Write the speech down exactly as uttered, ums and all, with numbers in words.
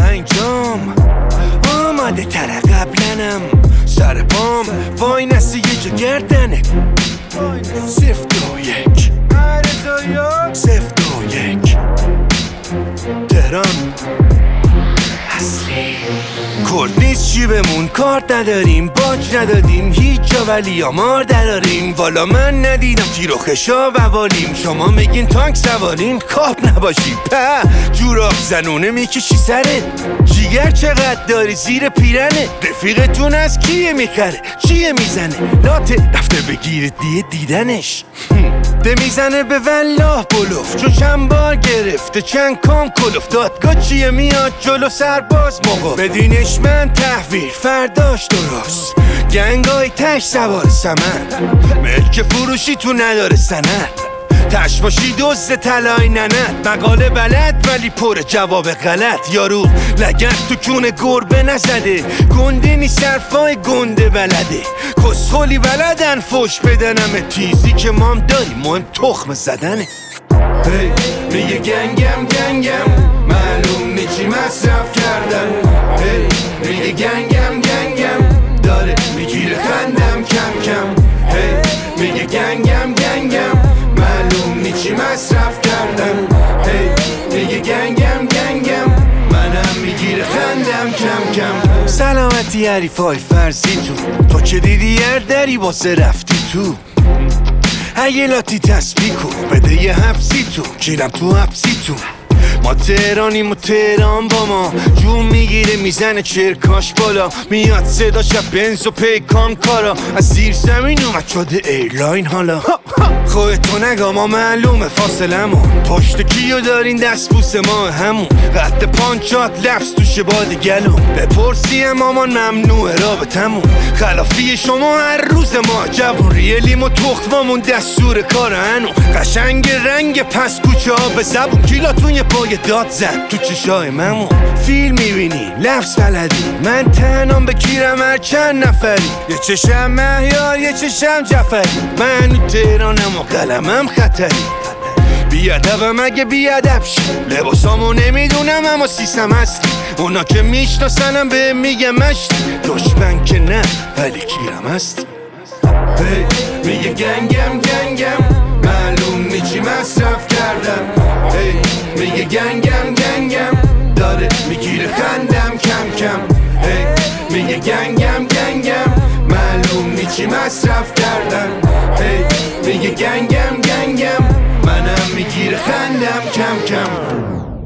اینجام آماده تر قبلنم سر پام وای نسی یه جا گردنه سفت و یک سفت و یک تهران اصلی کرد نیست چی بمون کار نداریم باج ندادیم هیچ جا ولی آمار دراریم والا من ندیدم تیر و خشا بوالیم شما میگین تانک سوارین کاب نباشی په جوراب زنونه میکشی سرت جیگر چقدر داری زیر پیرنه رفیقتون از کیه میخره چیه میزنه لاته رفته بگیرید دیه دیدنش ده میزنه به والله بلوف چون چند بار گرفته چند کام کلوف دادگاه چیه میاد جلو سرباز موقع بدینش من تحویل فرداش درست گنگای تش سوار سمن ملک فروشی تو نداره سند تش باشی دوز تلای ننت مقاله بلد ولی پر جواب غلط یارو لگت تو کون گربه نزده گنده نی صرفای گنده بلده کسخولی بلدن فوش بدنم تیزی که مام داری مهم تخم زدنه hey, میگه گنگم گنگم معلوم نی چی مصرف کردن hey, میگه گنگم گنگم داره میگیره خندم کم کم hey, میگه گنگم گنگم معلوم نی چی مصرف کردن hey, میگه گنگم گنگم منم میگیره خندم کم کم سلامتی حریفای فرضی تو تو که دیدی هر دری واسه رفتی تو اگه لاتی تسبیح کن بده یه حبسی تو کیرم تو حبسی تو ما تهرانیم و تهران با ما جون میگیره میزنه چرکاش بالا میاد صدا شب بنز و پیکان کارا از زیر زمین اومد شده ایرلاین حالا خودتو نگا ما معلومه فاصلمون پشت کیو دارین دست بوس ما همون قد پانچات لفظ توشه باد گلون بپرسیم مامان ممنوعه رابطمون خلافی شما هر روز ما جوون ریلیم و تخمامون دستور کار هنون قشنگ رنگ پس کوچه ها به زبون کیلاتون یه پای داد زد تو چشای ممون فیلم میبینی لفظ بلدی من تنام بکیرم هر چند نفری یه چشم مهیار یه چشم جعفری من تهرانم و قلمم خطری بیادبم اگه بیادب شی لباسامو نمیدونم اما سیستم هستی اونا که میشناسنم به میگه مشتی دشمن که نه ولی کیرم هستی hey, میگه گنگم گنگم معلوم نی چی مصرف کردم hey, میگه گنگم گنگم داره میگیره خندم کم کم hey, میگه گنگم گنگم معلوم نی چی مصرف کردم hey, میگه گنگم گنگم منم میگیره خندم کم کم